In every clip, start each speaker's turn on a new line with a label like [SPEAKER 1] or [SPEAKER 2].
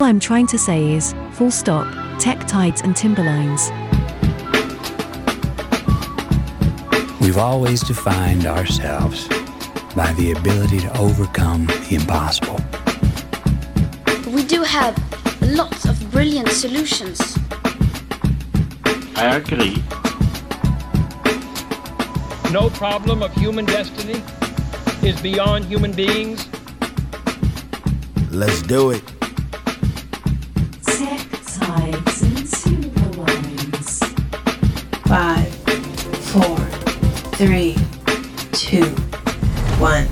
[SPEAKER 1] I'm trying to say is, full stop, tech tides and timberlines.
[SPEAKER 2] We've always defined ourselves by the ability to overcome the impossible.
[SPEAKER 3] We do have lots of brilliant solutions.
[SPEAKER 4] I agree.
[SPEAKER 5] No problem of human destiny is beyond human beings.
[SPEAKER 6] Let's do it.
[SPEAKER 1] Tech tides and timberlines.
[SPEAKER 7] 5, 4, 3, 2, 1.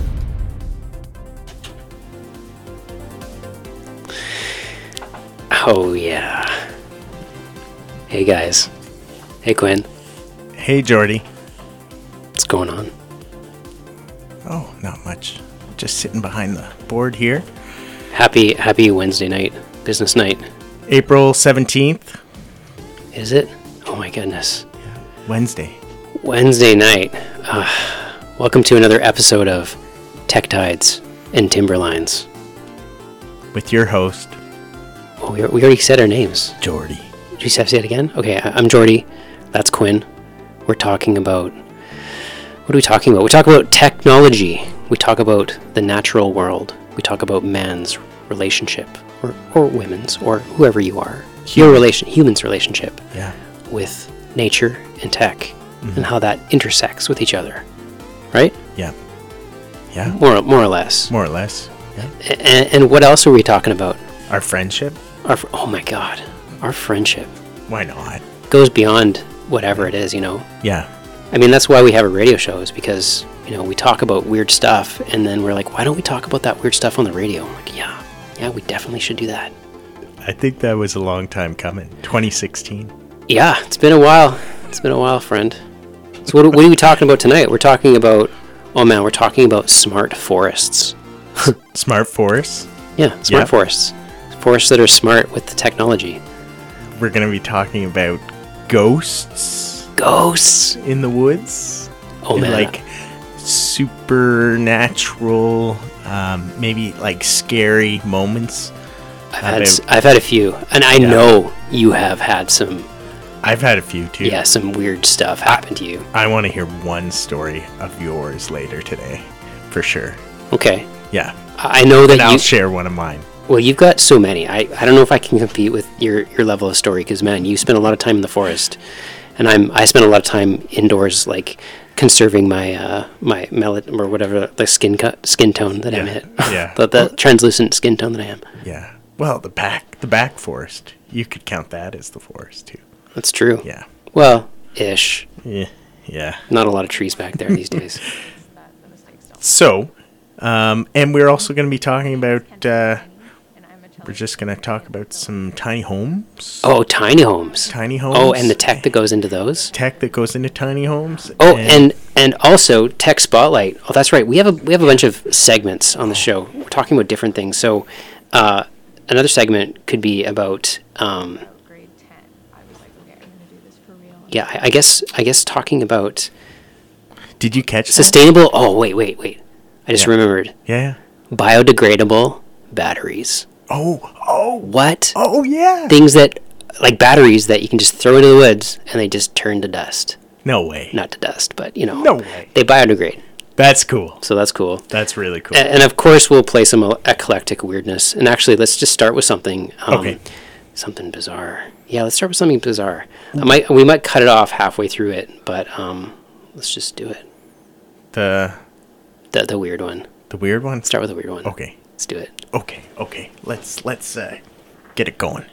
[SPEAKER 8] Oh, yeah. Hey, guys. Hey, Quinn.
[SPEAKER 9] Hey, Jordy.
[SPEAKER 8] What's going on?
[SPEAKER 9] Oh, not much. Just sitting behind the board here.
[SPEAKER 8] Happy Wednesday night. Business night.
[SPEAKER 9] April 17th.
[SPEAKER 8] Is it? Oh, my goodness.
[SPEAKER 9] Yeah, Wednesday.
[SPEAKER 8] Wednesday night. Welcome to another episode of Tech Tides and Timberlines.
[SPEAKER 9] With your host,
[SPEAKER 8] Oh, we already said our names.
[SPEAKER 9] Jordy.
[SPEAKER 8] Did you have to say it again? Okay, I'm Jordy. That's Quinn. We're talking about... What are we talking about? We talk about technology. We talk about the natural world. We talk about man's relationship, or women's, or whoever you are. Human's relationship with nature and tech, and how that intersects with each other. Right?
[SPEAKER 9] Yeah. Yeah.
[SPEAKER 8] More or less.
[SPEAKER 9] More or less. Yeah.
[SPEAKER 8] And what else are we talking about?
[SPEAKER 9] Our friendship?
[SPEAKER 8] Oh my God. Our friendship.
[SPEAKER 9] Why not?
[SPEAKER 8] Goes beyond whatever it is, you know?
[SPEAKER 9] Yeah.
[SPEAKER 8] I mean, that's why we have a radio show, is because, you know, we talk about weird stuff, and then we're like, why don't we talk about that weird stuff on the radio? I'm like, yeah, we definitely should do that.
[SPEAKER 9] I think that was a long time coming. 2016.
[SPEAKER 8] Yeah, it's been a while. It's been a while, friend. So what are we talking about tonight? We're talking about, we're talking about smart forests.
[SPEAKER 9] Smart forests?
[SPEAKER 8] Yeah, smart forests. Forests that are smart with the technology.
[SPEAKER 9] We're going to be talking about ghosts.
[SPEAKER 8] Ghosts
[SPEAKER 9] in the woods.
[SPEAKER 8] Oh, man.
[SPEAKER 9] Like supernatural, maybe like scary moments.
[SPEAKER 8] I've had a few, and I know you have had some.
[SPEAKER 9] I've had a few too.
[SPEAKER 8] Yeah, some weird stuff happened to you.
[SPEAKER 9] I want to hear one story of yours later today, for sure.
[SPEAKER 8] Okay.
[SPEAKER 9] Yeah.
[SPEAKER 8] I know that
[SPEAKER 9] I'll share one of mine.
[SPEAKER 8] Well, you've got so many. I don't know if I can compete with your level of story, because, man, you spend a lot of time in the forest, and I spend a lot of time indoors, like conserving my my melanin or whatever, the skin tone that I'm in.
[SPEAKER 9] Yeah.
[SPEAKER 8] the translucent skin tone that I am.
[SPEAKER 9] Yeah. Well, the back forest, you could count that as the forest too.
[SPEAKER 8] That's true.
[SPEAKER 9] Yeah.
[SPEAKER 8] Well, ish.
[SPEAKER 9] Yeah. Yeah.
[SPEAKER 8] Not a lot of trees back there these days.
[SPEAKER 9] So, and we're also going to be talking about. We're just going to talk about some tiny homes.
[SPEAKER 8] Oh, tiny homes.
[SPEAKER 9] Tiny homes.
[SPEAKER 8] Oh, and the tech that goes into those.
[SPEAKER 9] Tech that goes into tiny homes.
[SPEAKER 8] Oh, and also Tech Spotlight. Oh, that's right. We have a bunch of segments on the show. We're talking about different things. So, another segment could be about. Yeah, I guess talking about.
[SPEAKER 9] Did you catch
[SPEAKER 8] sustainable? That? Oh, wait. I just remembered.
[SPEAKER 9] Yeah.
[SPEAKER 8] Biodegradable batteries.
[SPEAKER 9] Oh.
[SPEAKER 8] What?
[SPEAKER 9] Oh, yeah.
[SPEAKER 8] Things that, like batteries that you can just throw into the woods and they just turn to dust.
[SPEAKER 9] No way.
[SPEAKER 8] Not to dust, but, you know.
[SPEAKER 9] No way.
[SPEAKER 8] They biodegrade.
[SPEAKER 9] That's cool.
[SPEAKER 8] So that's cool.
[SPEAKER 9] That's really cool.
[SPEAKER 8] And of course, we'll play some eclectic weirdness. And actually, let's just start with something.
[SPEAKER 9] Okay.
[SPEAKER 8] Something bizarre. Yeah, let's start with something bizarre. We might cut it off halfway through it, but let's just do it. The weird one.
[SPEAKER 9] The weird one?
[SPEAKER 8] Start with the weird one.
[SPEAKER 9] Okay.
[SPEAKER 8] Let's do it.
[SPEAKER 9] Okay. Let's get it going.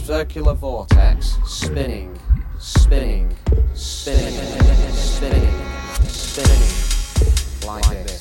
[SPEAKER 4] circular vortex, spinning, spinning, spinning, spinning, spinning, like this.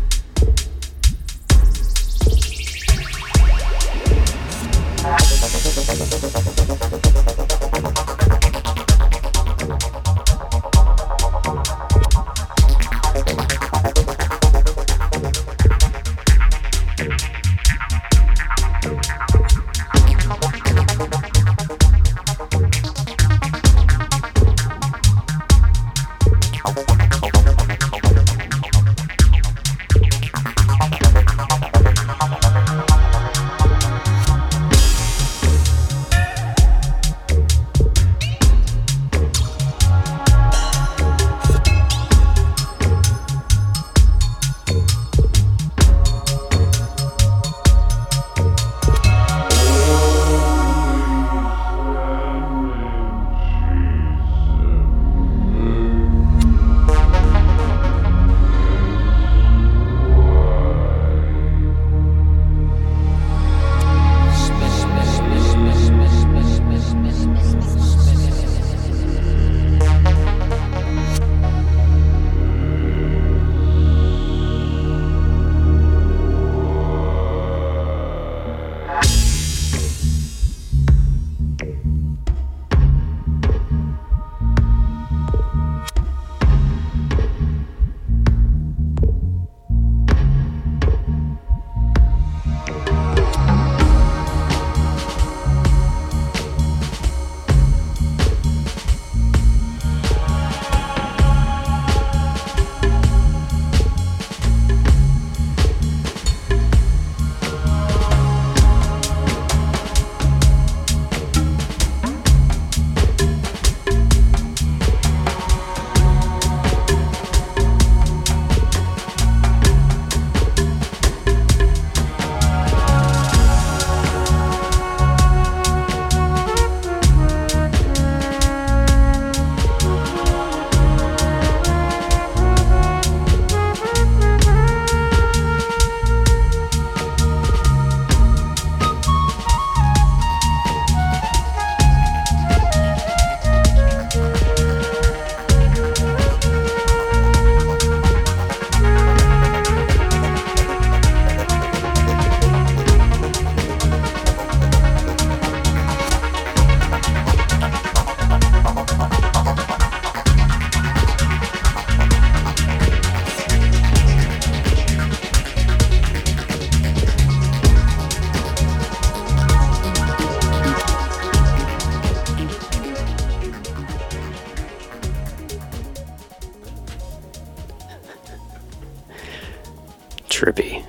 [SPEAKER 8] Trippy.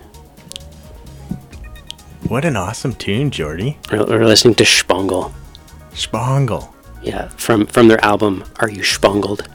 [SPEAKER 9] What an awesome tune, Jordy.
[SPEAKER 8] We're listening to Spangle.
[SPEAKER 9] Spangle.
[SPEAKER 8] Yeah, from their album, Are You Spangled?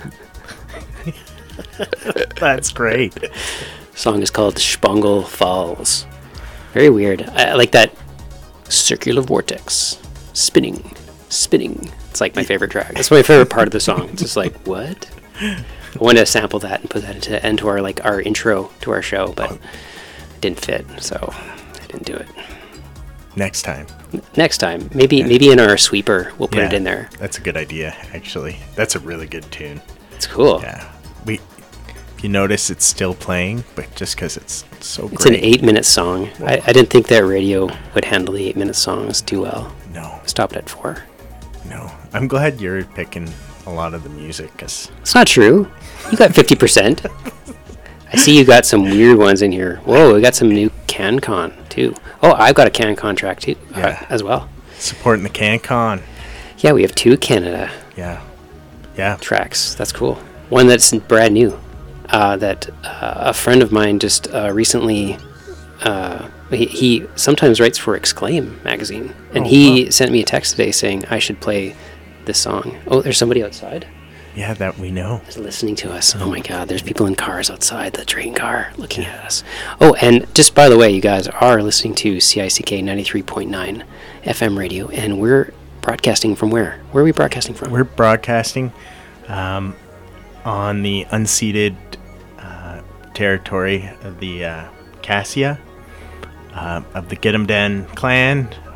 [SPEAKER 9] That's great.
[SPEAKER 8] The song is called Spangle Falls. Very weird. I like that circular vortex. Spinning. Spinning. It's like my favorite track. That's my favorite part of the song. It's just like, what? I wanted to sample that and put that into our intro to our show, but it didn't fit, so I didn't do it.
[SPEAKER 9] Next time.
[SPEAKER 8] Maybe in our sweeper we'll put it in there.
[SPEAKER 9] That's a good idea, actually. That's a really good tune.
[SPEAKER 8] It's cool.
[SPEAKER 9] Yeah. If you notice, it's still playing, but just because it's so great.
[SPEAKER 8] It's an 8-minute song. I didn't think that radio would handle the 8-minute songs too well.
[SPEAKER 9] No.
[SPEAKER 8] Stopped at 4.
[SPEAKER 9] No. I'm glad you're picking a lot of the music, because
[SPEAKER 8] it's not true. You got 50%. I see you got some weird ones in here. Whoa, we got some new CanCon too. Oh, I've got a CanCon track too, as well.
[SPEAKER 9] Supporting the CanCon.
[SPEAKER 8] Yeah, we have 2 Canada.
[SPEAKER 9] Yeah.
[SPEAKER 8] Tracks. That's cool. One that's brand new. That a friend of mine just recently. He sometimes writes for Exclaim magazine, and he sent me a text today saying I should play this song. Oh, there's somebody outside.
[SPEAKER 9] Yeah, that we know.
[SPEAKER 8] Is listening to us. Oh my God, there's people in cars outside the train car looking at us. Oh, and just by the way, you guys are listening to CICK 93.9 FM radio, and we're broadcasting from where? Where are we broadcasting from?
[SPEAKER 9] We're broadcasting on the unceded territory of the Cassia, of the Gidimt'en clan,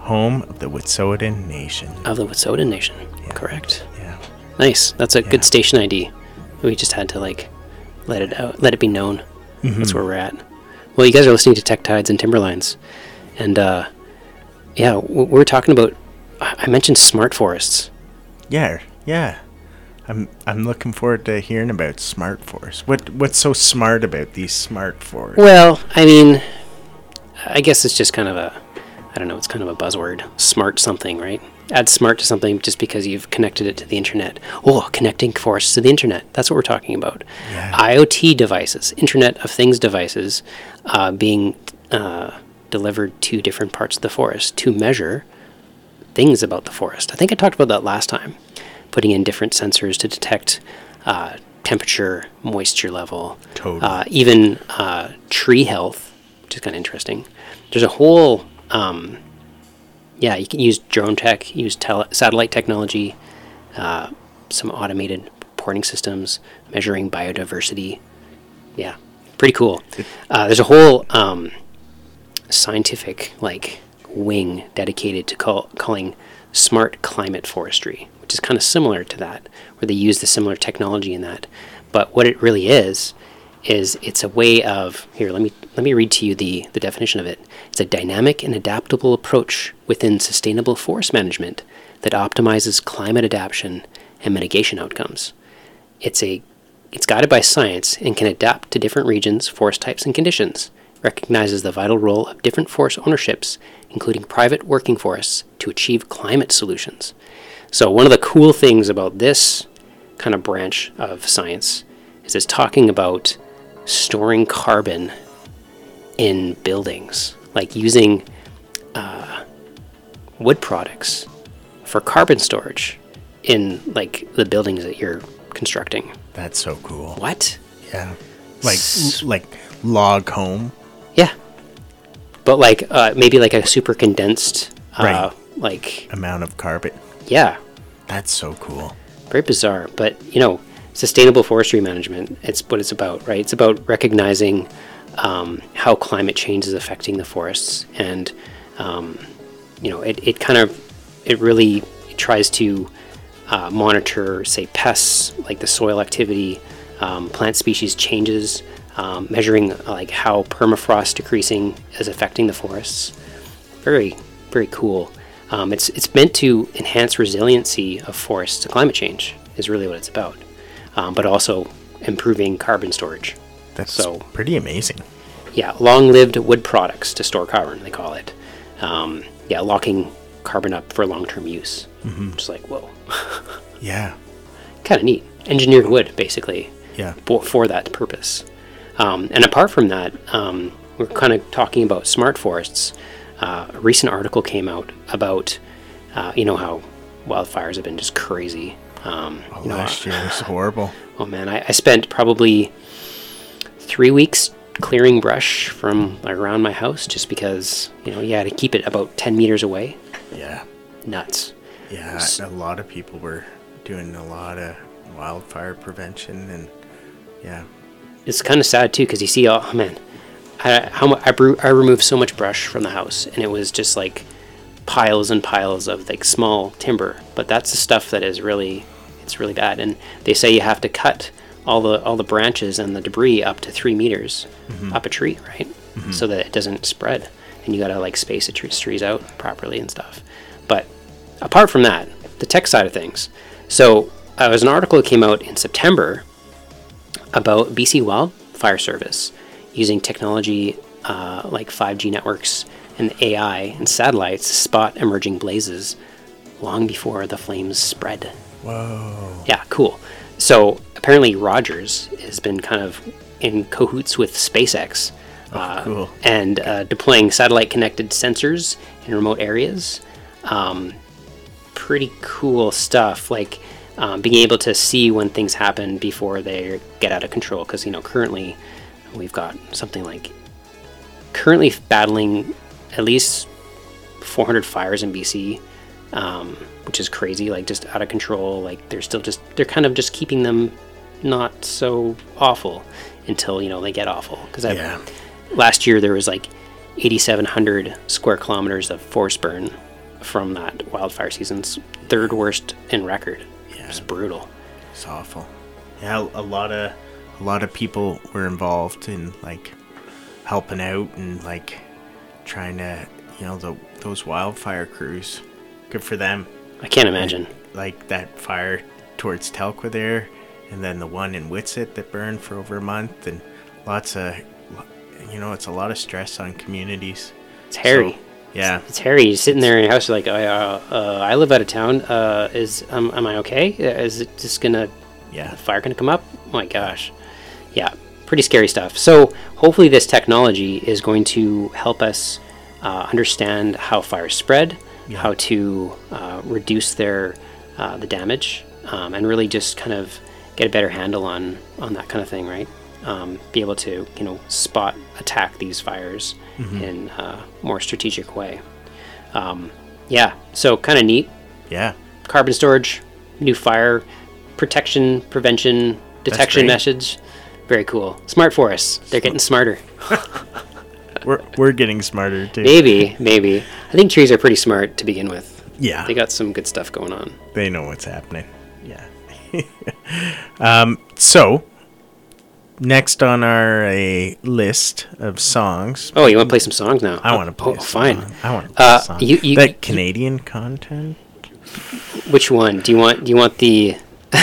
[SPEAKER 9] home of the Wet'suwet'en Nation.
[SPEAKER 8] Of the Wet'suwet'en Nation. Correct.
[SPEAKER 9] Yeah.
[SPEAKER 8] Nice. That's a good station ID. We just had to like let it be known. That's where we're at. Well, you guys are listening to Tech Tides and Timberlines, and we're talking about. I mentioned smart forests.
[SPEAKER 9] Yeah. I'm looking forward to hearing about smart forests. What's so smart about these smart forests?
[SPEAKER 8] Well, I mean, I guess it's just kind of it's kind of a buzzword. Smart something, right? Add smart to something just because you've connected it to the internet. Oh, connecting forests to the internet. That's what we're talking about. Yeah. IoT devices, Internet of Things devices, being delivered to different parts of the forest to measure things about the forest. I think I talked about that last time. Putting in different sensors to detect temperature, moisture level, even tree health, which is kind of interesting. There's a whole, you can use drone tech, use satellite technology, some automated reporting systems, measuring biodiversity. Yeah, pretty cool. There's a whole scientific wing dedicated to calling smart climate forestry, which is kind of similar to that, where they use the similar technology in that. But what it really is it's a way of, here, let me read to you the definition of it. It's a dynamic and adaptable approach within sustainable forest management that optimizes climate adaptation and mitigation outcomes. It's guided by science and can adapt to different regions, forest types, and conditions. Recognizes the vital role of different forest ownerships, including private working forests, to achieve climate solutions. So one of the cool things about this kind of branch of science is it's talking about storing carbon in buildings, like using wood products for carbon storage in the buildings that you're constructing.
[SPEAKER 9] That's so cool.
[SPEAKER 8] What?
[SPEAKER 9] Yeah. Like log home.
[SPEAKER 8] Yeah. But maybe a super condensed
[SPEAKER 9] amount of carbon.
[SPEAKER 8] Yeah.
[SPEAKER 9] That's so cool.
[SPEAKER 8] Very bizarre, but sustainable forestry management, it's what it's about, right? It's about recognizing how climate change is affecting the forests, and it really tries to monitor, say, pests, like the soil activity, plant species changes, measuring how permafrost decreasing is affecting the forests. Very, very cool. It's meant to enhance resiliency of forests to climate change, is really what it's about, but also improving carbon storage.
[SPEAKER 9] That's pretty amazing.
[SPEAKER 8] Yeah, long-lived wood products to store carbon, they call it. Locking carbon up for long-term use. Just whoa.
[SPEAKER 9] Yeah.
[SPEAKER 8] Kind of neat. Engineered wood, basically.
[SPEAKER 9] Yeah.
[SPEAKER 8] For that purpose. And apart from that, we're kind of talking about smart forests. A recent article came out about, how wildfires have been just crazy.
[SPEAKER 9] Last year was horrible.
[SPEAKER 8] Oh man, I spent probably 3 weeks clearing brush from around my house just because, you had to keep it about 10 meters away.
[SPEAKER 9] Yeah.
[SPEAKER 8] Nuts.
[SPEAKER 9] Yeah, a lot of people were doing a lot of wildfire prevention, and yeah.
[SPEAKER 8] It's kind of sad too, because you see, oh man, I removed so much brush from the house, and it was just piles and piles of small timber. But that's the stuff that is really bad. And they say you have to cut all the branches and the debris up to 3 meters up a tree, right? So that it doesn't spread. And you gotta space the trees out properly and stuff. But apart from that, the tech side of things. So there was an article that came out in September about BC Wildfire Service using technology like 5G networks and AI and satellites to spot emerging blazes long before the flames spread.
[SPEAKER 9] Whoa.
[SPEAKER 8] Yeah, cool. So apparently Rogers has been kind of in cahoots with SpaceX
[SPEAKER 9] cool.
[SPEAKER 8] and deploying satellite-connected sensors in remote areas. Pretty cool stuff, being able to see when things happen before they get out of control. Because, currently we've got something currently battling at least 400 fires in BC, which is crazy, just out of control. They're kind of just keeping them not so awful until, they get awful. Because last year there was 8,700 square kilometers of forest burn from that wildfire season's third worst in record.
[SPEAKER 9] Yeah.
[SPEAKER 8] It's brutal.
[SPEAKER 9] It's awful. Yeah, a lot of people were involved in like helping out and like trying to, those wildfire crews. Good for them.
[SPEAKER 8] I can't imagine.
[SPEAKER 9] Like that fire towards Telkwa there, and then the one in Whitsett that burned for over a month, and lots of, it's a lot of stress on communities.
[SPEAKER 8] It's hairy.
[SPEAKER 9] So, yeah.
[SPEAKER 8] It's hairy. You're sitting there in your house, you're like, I live out of town. Am I okay? Is it just gonna, fire gonna come up? Oh my gosh. Yeah, pretty scary stuff. So hopefully this technology is going to help us understand how fires spread, how to reduce the damage, and really just kind of get a better handle on that kind of thing, right? Be able to, spot attack these fires in a more strategic way. So kind of neat.
[SPEAKER 9] Yeah.
[SPEAKER 8] Carbon storage, new fire protection, prevention, detection message. Very cool. Smart forests. They're getting smarter.
[SPEAKER 9] We're getting smarter too.
[SPEAKER 8] Maybe. I think trees are pretty smart to begin with.
[SPEAKER 9] Yeah.
[SPEAKER 8] They got some good stuff going on.
[SPEAKER 9] They know what's happening. Yeah. So, next on our list of songs.
[SPEAKER 8] Oh, you want to play some songs now?
[SPEAKER 9] I want to play.
[SPEAKER 8] Fine.
[SPEAKER 9] I want to play a song. That Canadian content.
[SPEAKER 8] Which one? Do you want the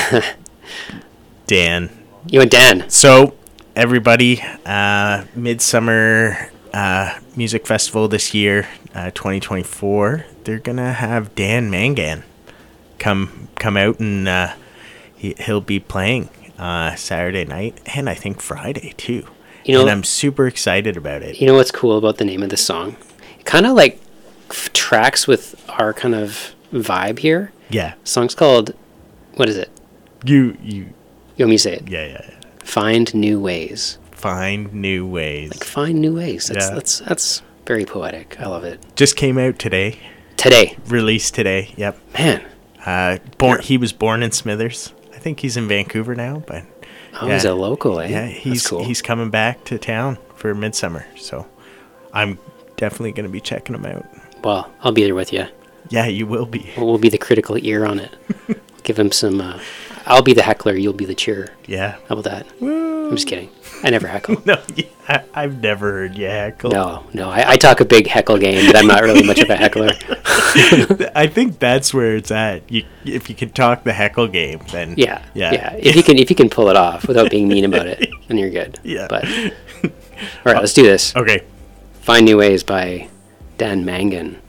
[SPEAKER 9] Dan?
[SPEAKER 8] You want Dan?
[SPEAKER 9] So, everybody, Midsummer Music Festival this year, 2024. They're gonna have Dan Mangan come out and he'll be playing Saturday night and I think Friday too. And I'm super excited about it.
[SPEAKER 8] You know what's cool about the name of this song? It kind of like tracks with our kind of vibe here.
[SPEAKER 9] Yeah.
[SPEAKER 8] The song's called, what is it?
[SPEAKER 9] You
[SPEAKER 8] want me to say it?
[SPEAKER 9] Yeah.
[SPEAKER 8] Find New Ways.
[SPEAKER 9] Find new ways.
[SPEAKER 8] Like find new ways. That's very poetic. I love it.
[SPEAKER 9] Just came out today. Released today. Yep.
[SPEAKER 8] Man.
[SPEAKER 9] He was born in Smithers. I think he's in Vancouver now, but
[SPEAKER 8] he's a local, eh?
[SPEAKER 9] Yeah,
[SPEAKER 8] That's cool.
[SPEAKER 9] He's coming back to town for Midsummer, so I'm definitely going to be checking him out.
[SPEAKER 8] Well, I'll be there with you.
[SPEAKER 9] Yeah, you will be.
[SPEAKER 8] We'll be the critical ear on it. Give him some. I'll be the heckler. You'll be the cheerer.
[SPEAKER 9] Yeah.
[SPEAKER 8] How about that? Woo. I'm just kidding. I never heckle.
[SPEAKER 9] No, I've never heard you heckle.
[SPEAKER 8] No. I talk a big heckle game, but I'm not really much of a heckler.
[SPEAKER 9] I think that's where it's at. If you can talk the heckle game, then
[SPEAKER 8] yeah. If you can pull it off without being mean about it, then you're good.
[SPEAKER 9] Yeah.
[SPEAKER 8] But all right, let's do this.
[SPEAKER 9] Okay.
[SPEAKER 8] Find New Ways by Dan Mangan.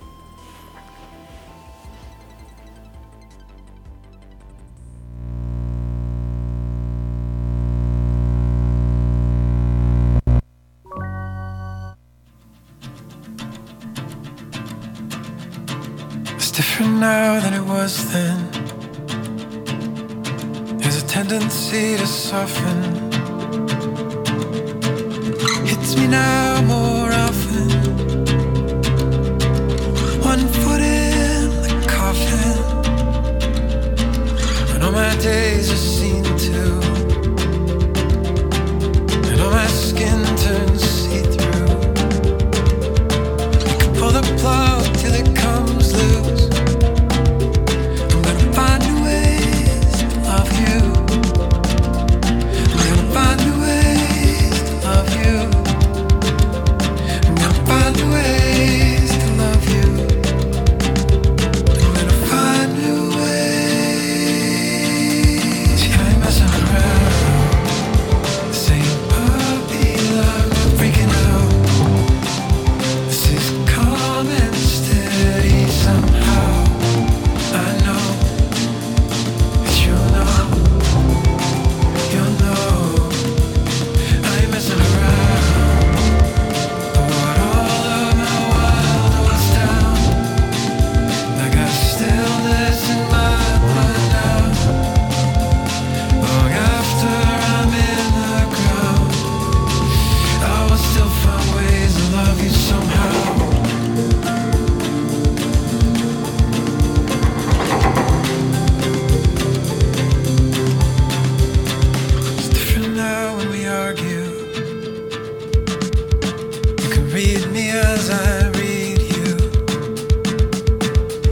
[SPEAKER 6] It's different now than it was then. There's a tendency to soften. Hits me now more often. One foot in the coffin, and all my days are seen to, and all my skin turns see-through. You can pull the plug till it comes loose. I'm gonna find new ways to love you. I'm gonna find new ways to love you. I'm gonna find new ways to love you. I'm gonna find new ways. See, I ain't messing around. This ain't puppy love, no freaking out. This is calm and steady somehow. I know that you'll know. I ain't messing around. What all of my wild was down. I got stillness in my mind now. Long after I'm in the ground, I will still find ways to love you somehow. It's different now when we argue. You can read me as I read you.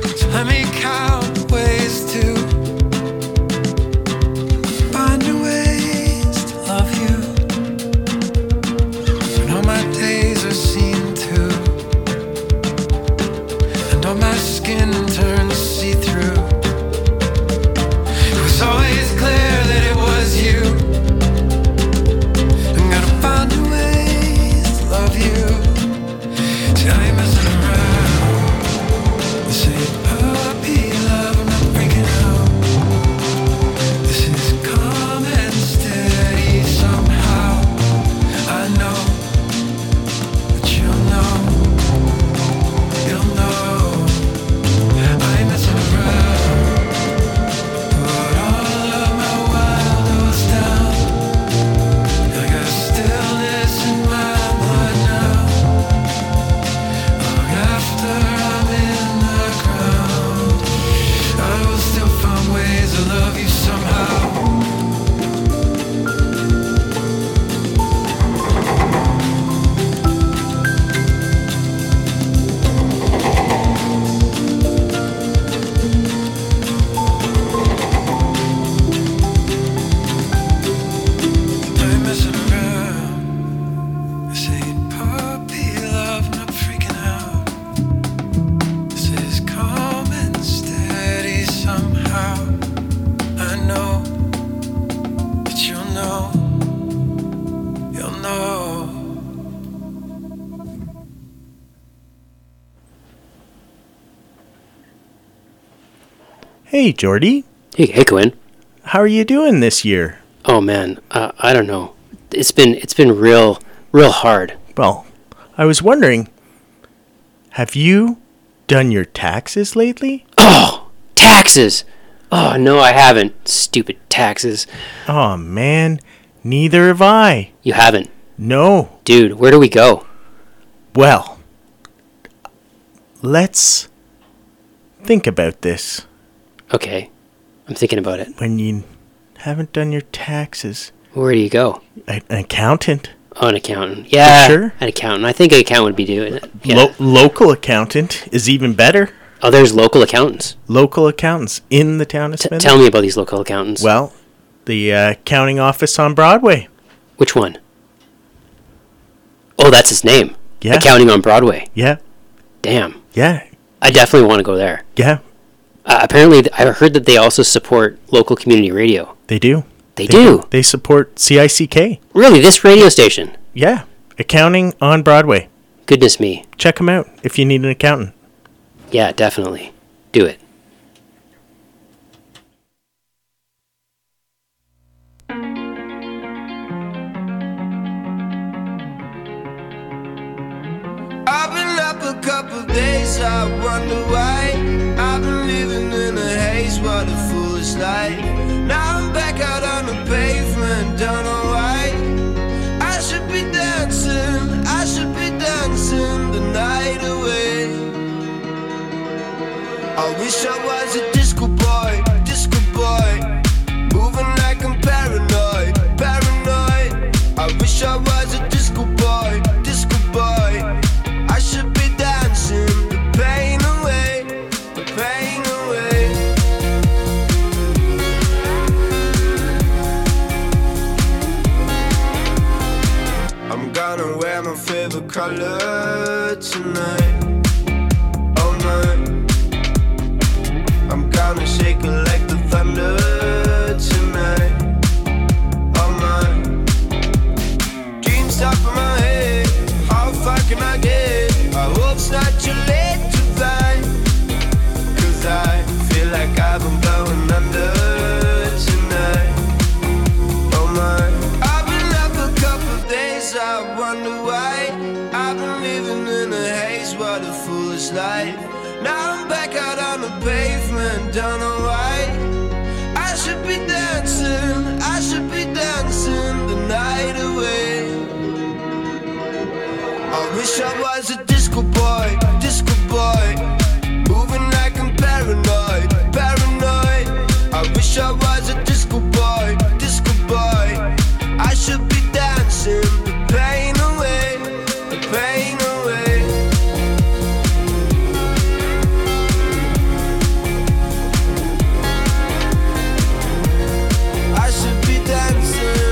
[SPEAKER 9] Hey, Jordy.
[SPEAKER 8] Hey, Quinn.
[SPEAKER 9] How are you doing this year?
[SPEAKER 8] Oh man, I don't know. It's been real hard.
[SPEAKER 9] Well, I was wondering, have you done your taxes lately?
[SPEAKER 8] Oh, taxes. Oh no, I haven't. Stupid taxes.
[SPEAKER 9] Oh man, neither have I.
[SPEAKER 8] You haven't?
[SPEAKER 9] No.
[SPEAKER 8] Dude, where do we go?
[SPEAKER 9] Well, let's think about this.
[SPEAKER 8] Okay, I'm thinking about it.
[SPEAKER 9] When you haven't done your taxes,
[SPEAKER 8] Where do you go?
[SPEAKER 9] an accountant.
[SPEAKER 8] Oh, an accountant. Yeah,
[SPEAKER 9] sure?
[SPEAKER 8] An accountant. I think an accountant would be doing it. Yeah.
[SPEAKER 9] Local accountant is even better.
[SPEAKER 8] Oh, there's local accountants.
[SPEAKER 9] Local accountants in the town of Smithers.
[SPEAKER 8] Tell me about these local accountants.
[SPEAKER 9] Well, the accounting office on Broadway.
[SPEAKER 8] Which one? Oh, that's his name.
[SPEAKER 9] Yeah.
[SPEAKER 8] Accounting on Broadway.
[SPEAKER 9] Yeah.
[SPEAKER 8] Damn.
[SPEAKER 9] Yeah.
[SPEAKER 8] I definitely want to go there.
[SPEAKER 9] Yeah.
[SPEAKER 8] Apparently, I heard that they also support local community radio.
[SPEAKER 9] They do.
[SPEAKER 8] They do?
[SPEAKER 9] They support CICK.
[SPEAKER 8] Really? This radio station?
[SPEAKER 9] Yeah. Accounting on Broadway.
[SPEAKER 8] Goodness me.
[SPEAKER 9] Check them out if you need an accountant.
[SPEAKER 8] Yeah, definitely. Do it.
[SPEAKER 6] I've been up a couple days, I wonder why. I've been living in a haze, what a foolish life. Now I'm back out on the pavement, don't know why. I should be dancing, I should be dancing the night away. I wish I was a disco boy, moving like I'm paranoid, paranoid. I wish I was a disco boy, I should be dancing the pain away, the pain away. I'm gonna wear my favorite color tonight, all night. I'm gonna shake it like the thunder tonight, all night. Dreams top of my head, how far can I get? I hope it's not too late to fly, 'cause I feel like I've been going under tonight, oh my. I've been up a couple days, I wonder why. I've been living in a haze, what a foolish life. Now I'm back out on the pavement, don't know why. I should be dancing, I should be dancing the night away. I wish I was a disco boy, moving like I'm paranoid, paranoid. I wish I was a disco boy, I should be dancing the pain away, the pain away. I should be dancing,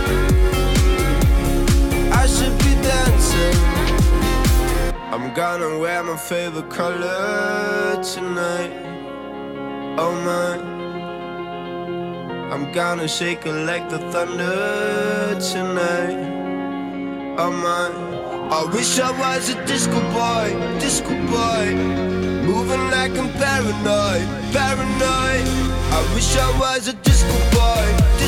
[SPEAKER 6] I should be dancing. I'm gonna wear my favorite color tonight, oh my. I'm gonna shake it like the thunder tonight, oh my. I wish I was a disco boy, moving like I'm paranoid, paranoid. I wish I was a disco boy,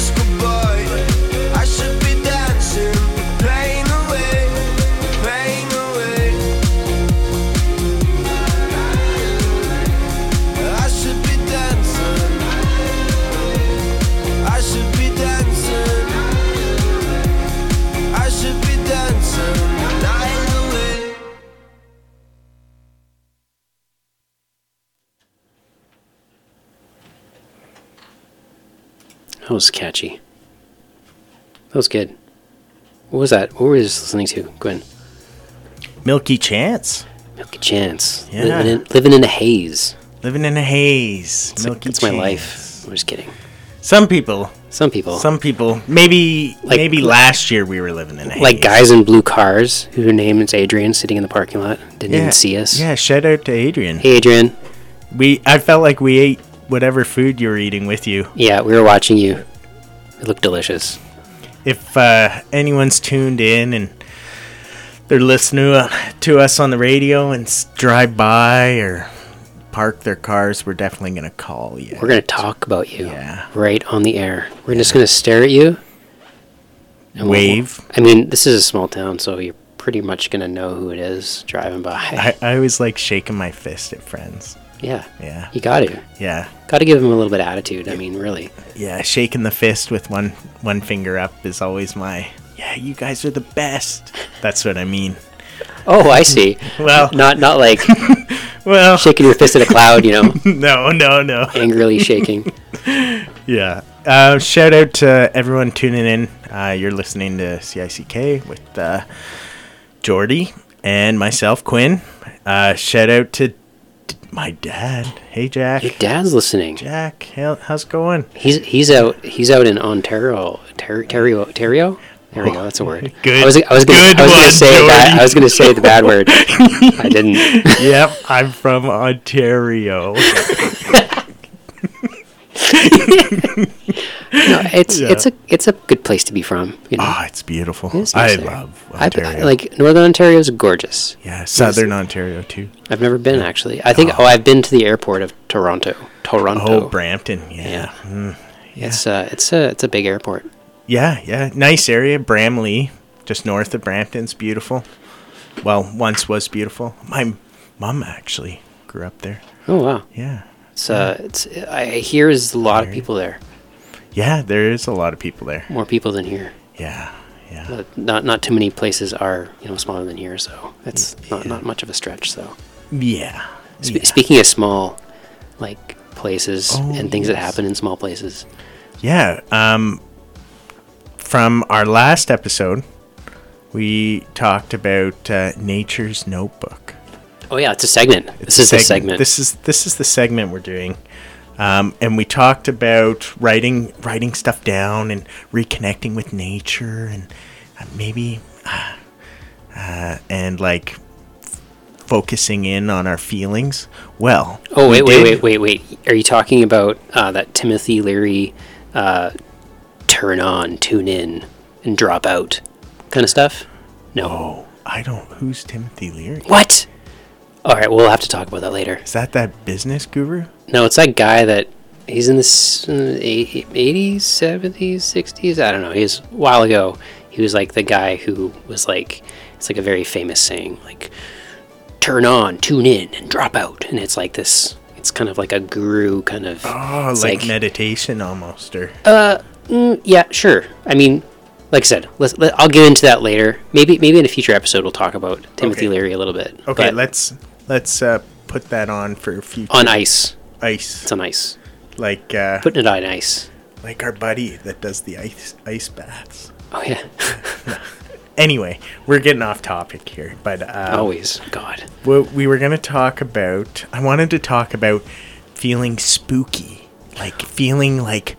[SPEAKER 6] I should be dancing the pain away, pain away. I should be dancing, I should be dancing, I should be dancing the night away.
[SPEAKER 8] That was catchy. That was good. What was that? What were we just listening to, Gwen?
[SPEAKER 9] Milky Chance.
[SPEAKER 8] Milky Chance.
[SPEAKER 9] Yeah.
[SPEAKER 8] Living in a haze.
[SPEAKER 9] Living in a haze. Milky
[SPEAKER 8] That's
[SPEAKER 9] Chance.
[SPEAKER 8] my life. I'm just kidding.
[SPEAKER 9] Some people. Maybe last year we were living in a haze.
[SPEAKER 8] Like guys in blue cars whose name is Adrian sitting in the parking lot. Didn't even see us.
[SPEAKER 9] Yeah, shout out to Adrian.
[SPEAKER 8] Hey, Adrian.
[SPEAKER 9] I felt like we ate whatever food you were eating with you.
[SPEAKER 8] Yeah, we were watching you. It looked delicious.
[SPEAKER 9] If anyone's tuned in and they're listening to us on the radio and drive by or park their cars, we're definitely going to call you.
[SPEAKER 8] We're going to talk about you.
[SPEAKER 9] Yeah.
[SPEAKER 8] Right on the air. We're just going to stare at you. And
[SPEAKER 9] wave.
[SPEAKER 8] I mean, this is a small town, so you're pretty much going to know who it is driving by.
[SPEAKER 9] I always like shaking my fist at friends.
[SPEAKER 8] Yeah.
[SPEAKER 9] Yeah.
[SPEAKER 8] You got to.
[SPEAKER 9] Yeah.
[SPEAKER 8] Got to give them a little bit of attitude. I mean, really.
[SPEAKER 9] Yeah, shaking the fist with one finger up is always my, yeah, you guys are the best. That's what I mean.
[SPEAKER 8] Oh, I see.
[SPEAKER 9] Well.
[SPEAKER 8] Not like
[SPEAKER 9] well,
[SPEAKER 8] shaking your fist at a cloud, you know.
[SPEAKER 9] No.
[SPEAKER 8] Angrily shaking.
[SPEAKER 9] Yeah. Shout out to everyone tuning in. You're listening to CICK with Jordy and myself, Quinn. Shout out to my dad. Hey, Jack.
[SPEAKER 8] Your dad's listening.
[SPEAKER 9] Jack, how's it going?
[SPEAKER 8] He's out in Ontario. Ontario? There we go. That's a word.
[SPEAKER 9] Good.
[SPEAKER 8] I was gonna say the bad word. I didn't.
[SPEAKER 9] Yep, I'm from Ontario.
[SPEAKER 8] No, it's a good place to be from. You know?
[SPEAKER 9] Oh, it's beautiful.
[SPEAKER 8] It's
[SPEAKER 9] I
[SPEAKER 8] nice
[SPEAKER 9] love Ontario.
[SPEAKER 8] like Northern Ontario is gorgeous.
[SPEAKER 9] Yeah, Southern Ontario too.
[SPEAKER 8] I've never been actually. I think I've been to the airport of Toronto.
[SPEAKER 9] Oh, Brampton. Yeah.
[SPEAKER 8] Yeah. It's a big airport.
[SPEAKER 9] Yeah. Nice area, Bramley, just north of Brampton's beautiful. Well, once was beautiful. My mom actually grew up there.
[SPEAKER 8] Oh wow.
[SPEAKER 9] Yeah.
[SPEAKER 8] I hear there's a lot of people there.
[SPEAKER 9] Yeah, there is a lot of people there.
[SPEAKER 8] More people than here.
[SPEAKER 9] Yeah.
[SPEAKER 8] But not too many places are smaller than here, so it's not much of a stretch. So
[SPEAKER 9] yeah.
[SPEAKER 8] Speaking of small, like places and things that happen in small places.
[SPEAKER 9] Yeah. From our last episode, we talked about Nature's Notebook.
[SPEAKER 8] Oh yeah, it's a segment. This is the segment.
[SPEAKER 9] This is the segment we're doing. And we talked about writing stuff down and reconnecting with nature and maybe and like focusing in on our feelings. Well,
[SPEAKER 8] wait. Are you talking about that Timothy Leary turn on, tune in, and drop out kind of stuff? No.
[SPEAKER 9] Oh, I don't. Who's Timothy Leary?
[SPEAKER 8] What? All right, we'll have to talk about that later.
[SPEAKER 9] Is that business guru?
[SPEAKER 8] No, it's that guy that he's in the 80s, 70s, 60s. I don't know. He's a while ago. He was like the guy who was like, it's like a very famous saying, like, turn on, tune in, and drop out. And it's like this, it's kind of like a guru kind of.
[SPEAKER 9] Oh, like meditation almost, or.
[SPEAKER 8] Yeah, sure. I mean, like I said, I'll get into that later. Maybe in a future episode we'll talk about Timothy Leary a little bit.
[SPEAKER 9] Okay, let's put that on for future.
[SPEAKER 8] On ice.
[SPEAKER 9] Ice.
[SPEAKER 8] It's on ice.
[SPEAKER 9] Like
[SPEAKER 8] putting it on ice.
[SPEAKER 9] Like our buddy that does the ice baths.
[SPEAKER 8] Oh yeah.
[SPEAKER 9] Anyway, we're getting off topic here, but
[SPEAKER 8] always, God.
[SPEAKER 9] We were gonna talk about. I wanted to talk about feeling spooky, like feeling like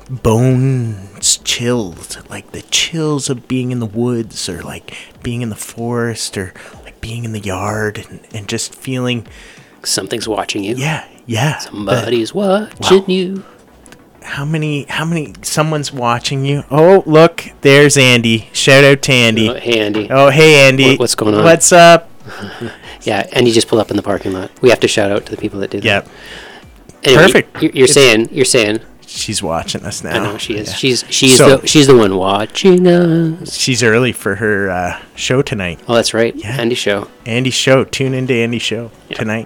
[SPEAKER 9] bones chilled, like the chills of being in the woods or like being in the forest or like being in the yard and just feeling
[SPEAKER 8] something's watching you.
[SPEAKER 9] Yeah.
[SPEAKER 8] Somebody's watching you.
[SPEAKER 9] How many someone's watching you? Oh, look, there's Andy. Shout out to Andy.
[SPEAKER 8] Oh, hey Andy.
[SPEAKER 9] Oh, hey Andy.
[SPEAKER 8] What's going on?
[SPEAKER 9] What's up?
[SPEAKER 8] Yeah, Andy just pulled up in the parking lot. We have to shout out to the people that did that.
[SPEAKER 9] Anyway,
[SPEAKER 8] perfect. You're saying
[SPEAKER 9] she's watching us now.
[SPEAKER 8] I know she is.
[SPEAKER 9] Yeah.
[SPEAKER 8] She's the one watching us.
[SPEAKER 9] She's early for her show tonight.
[SPEAKER 8] Oh, that's right.
[SPEAKER 9] Yeah.
[SPEAKER 8] Andy's show.
[SPEAKER 9] Andy's show. Tune into Andy's show tonight.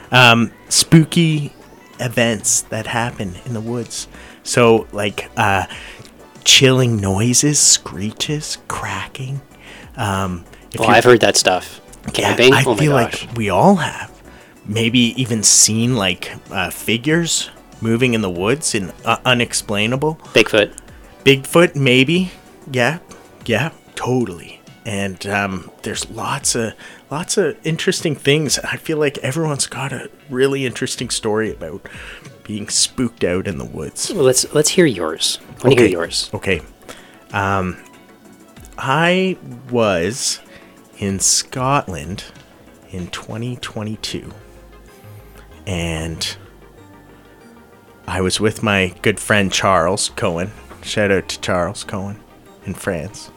[SPEAKER 9] Spooky events that happen in the woods. So like chilling noises, screeches, cracking.
[SPEAKER 8] I've heard that stuff. Camping.
[SPEAKER 9] I feel like we all have. Maybe even seen like figures moving in the woods and unexplainable. Bigfoot, maybe. Yeah, totally. And there's lots of interesting things. I feel like everyone's got a really interesting story about being spooked out in the woods.
[SPEAKER 8] Well, let's hear yours. I want to hear yours.
[SPEAKER 9] Okay. I was in Scotland in 2022, and I was with my good friend Charles Cohen. Shout out to Charles Cohen in France.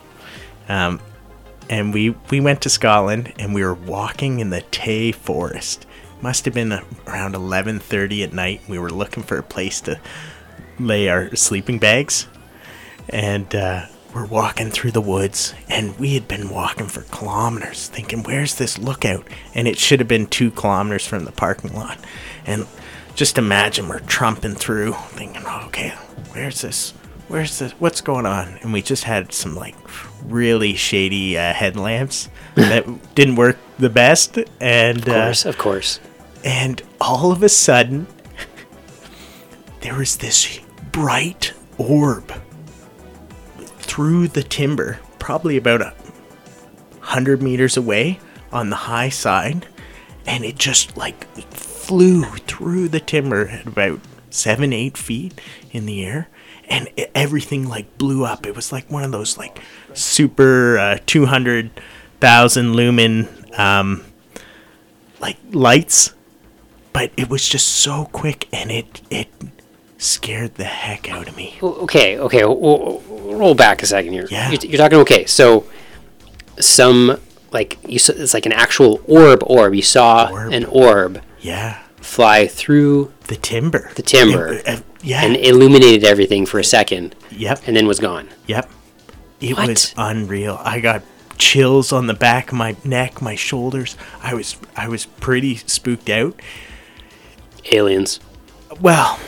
[SPEAKER 9] And we went to Scotland, and we were walking in the Tay Forest. must have been around 11:30 at night. We were looking for a place to lay our sleeping bags, and we're walking through the woods, and we had been walking for kilometers thinking, where's this lookout? And it should have been 2 kilometers from the parking lot. And just imagine we're trumping through thinking, oh, okay, where's this, what's going on? And we just had some like really shady headlamps that didn't work the best. And
[SPEAKER 8] Of course.
[SPEAKER 9] And all of a sudden, there was this bright orb through the timber, probably about 100 meters away on the high side, and it just like flew through the timber at about 7-8 feet in the air, and everything like blew up. It was like one of those like super 200,000 lumen like lights, but it was just so quick, and it scared the heck out of me.
[SPEAKER 8] Okay, we'll roll back a second here.
[SPEAKER 9] Yeah.
[SPEAKER 8] You're talking, okay, so some, like, it's like an actual orb. You saw an orb
[SPEAKER 9] Yeah.
[SPEAKER 8] fly through
[SPEAKER 9] The timber. Yeah.
[SPEAKER 8] and illuminated everything for a second.
[SPEAKER 9] Yep.
[SPEAKER 8] And then was gone.
[SPEAKER 9] Yep. It
[SPEAKER 8] What?
[SPEAKER 9] was unreal. I got chills on the back of my neck, my shoulders. I was pretty spooked out.
[SPEAKER 8] Aliens.
[SPEAKER 9] Well,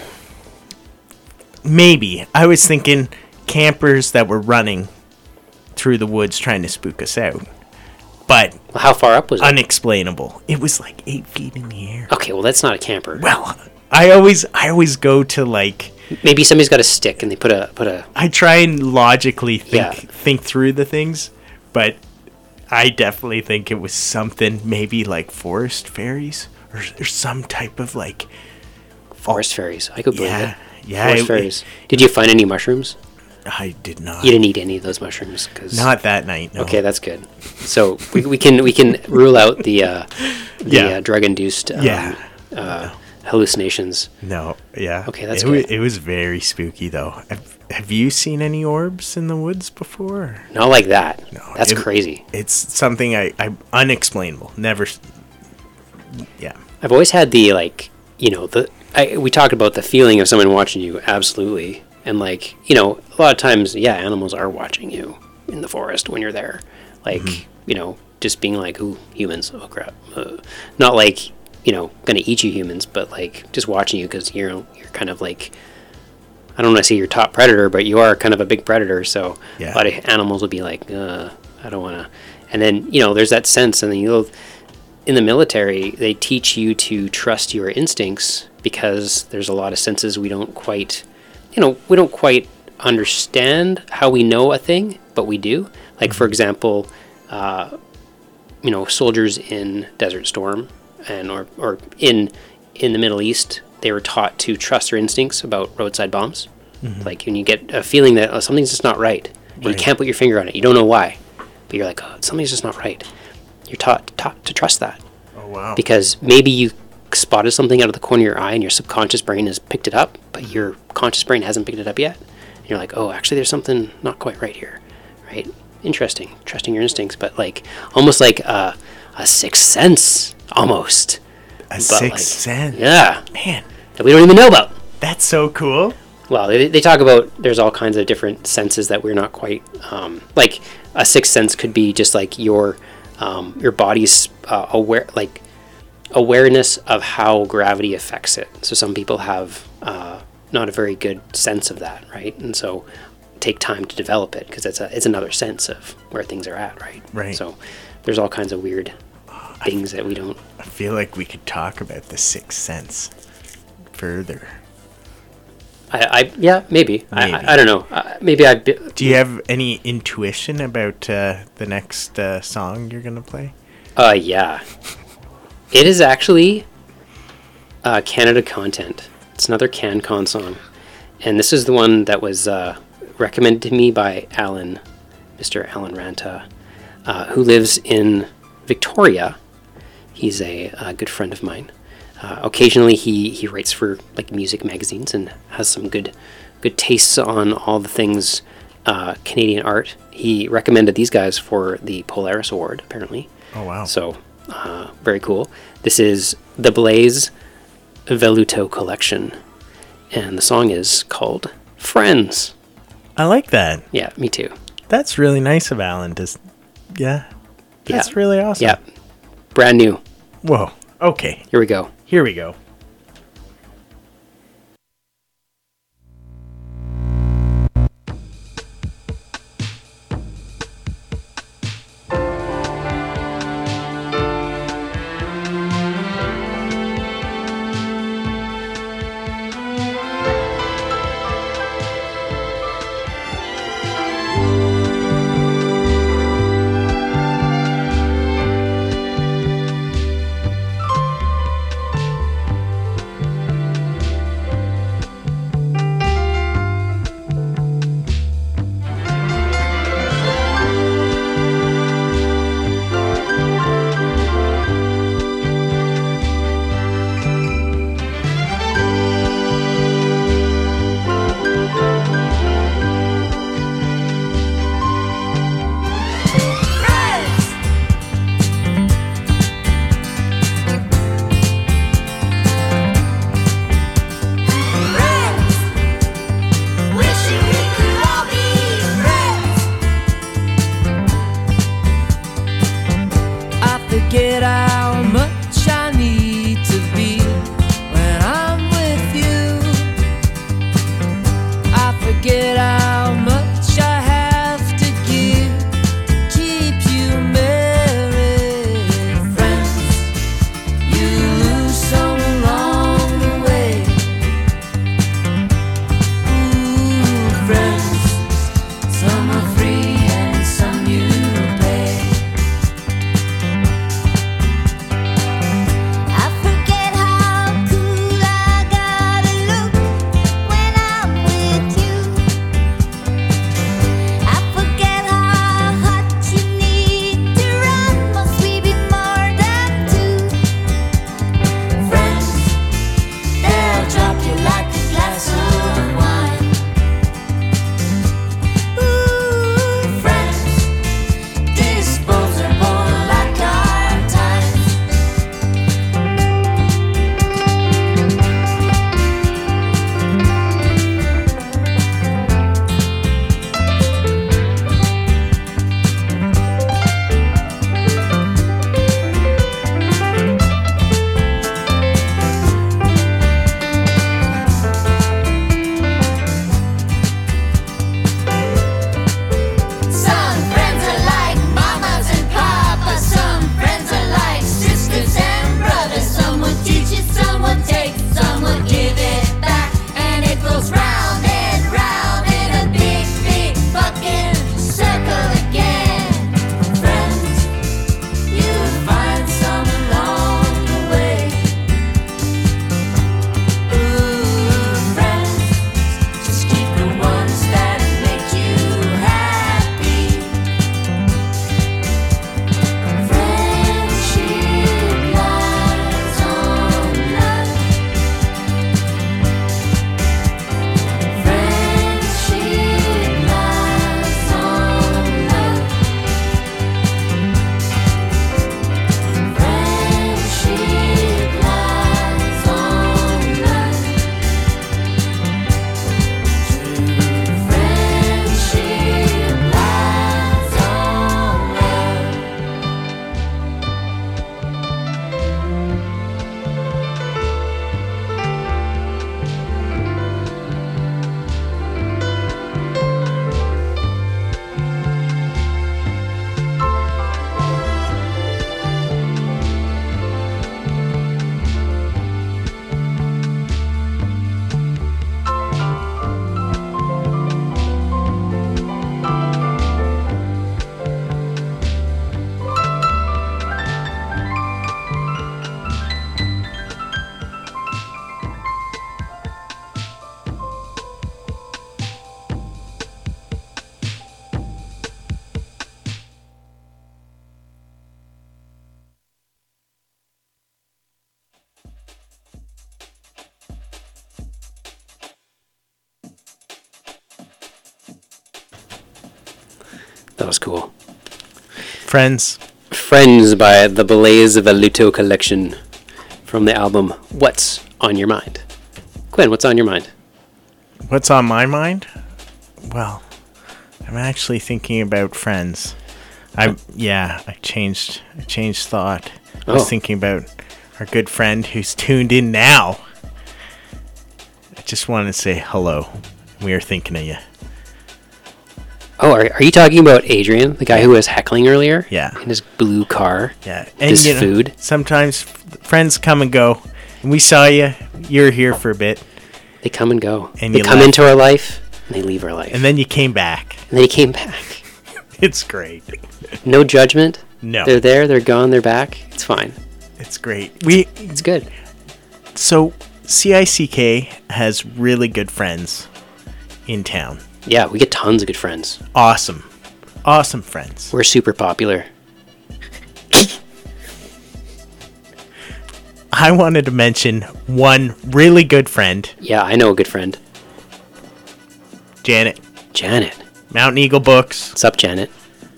[SPEAKER 9] maybe. I was thinking campers that were running through the woods trying to spook us out. But
[SPEAKER 8] Well, how far up was it?
[SPEAKER 9] unexplainable. It was like 8 feet in the air.
[SPEAKER 8] Okay, well, that's not a camper.
[SPEAKER 9] Well, I always go to like,
[SPEAKER 8] Maybe somebody's got a stick and they put a
[SPEAKER 9] I try and logically
[SPEAKER 8] Yeah.
[SPEAKER 9] think through the things, but I definitely think it was something maybe like forest fairies or some type of like,
[SPEAKER 8] forest fairies. I could believe
[SPEAKER 9] yeah,
[SPEAKER 8] it.
[SPEAKER 9] yeah.
[SPEAKER 8] Forest fairies. Did you find any mushrooms?
[SPEAKER 9] I did not.
[SPEAKER 8] You didn't eat any of those mushrooms, cause
[SPEAKER 9] Not that night. No.
[SPEAKER 8] Okay, that's good. So we can rule out the
[SPEAKER 9] Yeah.
[SPEAKER 8] drug-induced hallucinations.
[SPEAKER 9] No. Yeah.
[SPEAKER 8] Okay, that's
[SPEAKER 9] it
[SPEAKER 8] good.
[SPEAKER 9] It was very spooky though. Have you seen any orbs in the woods before?
[SPEAKER 8] Not like that.
[SPEAKER 9] No,
[SPEAKER 8] That's
[SPEAKER 9] it-
[SPEAKER 8] crazy.
[SPEAKER 9] It's something I unexplainable. Never. Yeah.
[SPEAKER 8] I've always had the, like, you know, we talked about the feeling of someone watching you, absolutely. And, like, you know, a lot of times, yeah, animals are watching you in the forest when you're there. Like, you know, just being like, ooh, humans, oh crap. Not like, you know, gonna eat you humans, but like just watching you because you're kind of like, I don't want to say you're top predator, but you are kind of a big predator. So
[SPEAKER 9] Yeah.
[SPEAKER 8] a lot of animals will be like, I don't want to. And then, you know, there's that sense, and then in the military, they teach you to trust your instincts because there's a lot of senses we don't quite understand how we know a thing, but we do. Like, for example, you know, soldiers in Desert Storm or in the Middle East, they were taught to trust their instincts about roadside bombs. Like, when you get a feeling that something's just not right, and you can't put your finger on it, you don't know why, but you're like, oh, something's just not right. You're taught to trust that.
[SPEAKER 9] Oh wow.
[SPEAKER 8] Because maybe you spotted something out of the corner of your eye and your subconscious brain has picked it up, but your conscious brain hasn't picked it up yet. And you're like, oh, actually, there's something not quite right here, right? Interesting, trusting your instincts, but like almost like a sixth sense, almost.
[SPEAKER 9] A sixth sense.
[SPEAKER 8] Yeah,
[SPEAKER 9] Man,
[SPEAKER 8] that we don't even know about.
[SPEAKER 9] that's so cool.
[SPEAKER 8] Well, they talk about there's all kinds of different senses that we're not quite like. A sixth sense could be just like your body's awareness of how gravity affects it. So some people have not a very good sense of that, right? And so take time to develop it because it's another sense of where things are at, right?
[SPEAKER 9] Right.
[SPEAKER 8] So there's all kinds of weird things that we don't.
[SPEAKER 9] I feel like we could talk about the sixth sense further.
[SPEAKER 8] Yeah, maybe.
[SPEAKER 9] Maybe.
[SPEAKER 8] I don't know. Maybe I.
[SPEAKER 9] Do you have any intuition about the next song you're gonna play?
[SPEAKER 8] Yeah. It is actually Canada Content. It's another CanCon song. And this is the one that was recommended to me by Alan, Mr. Alan Ranta, who lives in Victoria. He's a good friend of mine. Occasionally he writes for like music magazines and has some good tastes on all the things Canadian art. He recommended these guys for the Polaris Award, apparently.
[SPEAKER 9] Oh wow.
[SPEAKER 8] So, very cool. This is The Blaze Veluto Collection. And the song is called Friends.
[SPEAKER 9] I like that.
[SPEAKER 8] Yeah, me too.
[SPEAKER 9] That's really nice of Alan. That's really awesome.
[SPEAKER 8] Yeah. Brand new.
[SPEAKER 9] Whoa. Okay.
[SPEAKER 8] Here we go.
[SPEAKER 9] Here we go.
[SPEAKER 8] That was cool.
[SPEAKER 9] Friends
[SPEAKER 8] by the Blaze Veluto Collection from the album What's on Your Mind. Quinn, what's on your mind?
[SPEAKER 9] What's on my mind? Well, I'm actually thinking about Friends. I changed thought. I was thinking about our good friend who's tuned in now. I just wanted to say hello. We are thinking of you.
[SPEAKER 8] Oh, are you talking about Adrian, the guy who was heckling earlier?
[SPEAKER 9] Yeah.
[SPEAKER 8] In his blue car?
[SPEAKER 9] Yeah.
[SPEAKER 8] And his food?
[SPEAKER 9] Sometimes friends come and go. And we saw you. You're here for a bit.
[SPEAKER 8] They come and go.
[SPEAKER 9] And
[SPEAKER 8] they come
[SPEAKER 9] left.
[SPEAKER 8] into our life, and they leave our life.
[SPEAKER 9] And then you came back.
[SPEAKER 8] And then he came back.
[SPEAKER 9] It's great.
[SPEAKER 8] No judgment.
[SPEAKER 9] No.
[SPEAKER 8] They're there, they're gone, they're back. It's fine.
[SPEAKER 9] It's great.
[SPEAKER 8] It's good.
[SPEAKER 9] So, CICK has really good friends in town.
[SPEAKER 8] Yeah, we get tons of good friends.
[SPEAKER 9] Awesome friends.
[SPEAKER 8] We're super popular.
[SPEAKER 9] I wanted to mention one really good friend.
[SPEAKER 8] Yeah, I know a good friend.
[SPEAKER 9] Janet. Mountain Eagle Books.
[SPEAKER 8] What's up, Janet?